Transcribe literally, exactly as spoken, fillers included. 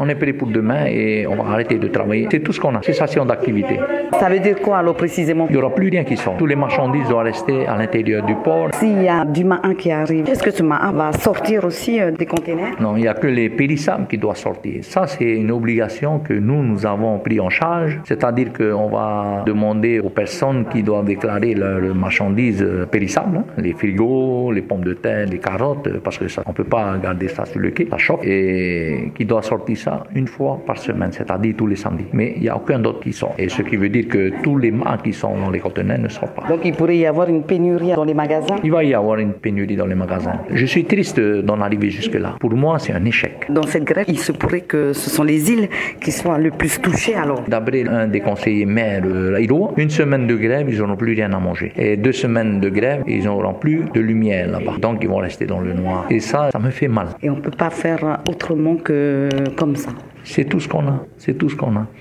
On est prêt pour demain et on va arrêter de travailler. C'est tout ce qu'on a, cessation d'activité. Ça veut dire quoi alors précisément? Il n'y aura plus rien qui sort. Tous les marchandises doivent rester à l'intérieur du port. S'il y a du main qui arrive, est-ce que ce main va sortir aussi des conteneurs? Non, il n'y a que les périssables qui doivent sortir. Ça, c'est une obligation que nous, nous avons pris en charge. C'est-à-dire qu'on va demander aux personnes qui doivent déclarer leurs marchandises périssables, hein, les frigos, les pommes de terre, les carottes, parce que ça, on ne peut pas garder ça sur le quai, ça chauffe, et qui doit sortir ça une fois par semaine, c'est-à-dire tous les samedis. Mais il n'y a aucun d'autre qui sort. Et ce qui veut dire que tous les mâts qui sont dans les conteneurs ne sortent pas. Donc il pourrait y avoir une pénurie dans les magasins? Il va y avoir une pénurie dans les magasins. Je suis triste d'en arriver jusque-là. Pour moi, c'est un échec. Dans cette grève, il se pourrait que ce sont les îles qui soient le plus touchées alors? D'après un des conseillers maires de l'Îlot, une semaine de grève, ils n'auront plus rien à manger. Et deux semaines de grève, ils n'auront plus de lumière là-bas. Donc ils vont rester dans le noir. Et ça, ça me fait mal. Et on ne peut pas faire autrement que comme ça. C'est tout ce qu'on a. C'est tout ce qu'on a.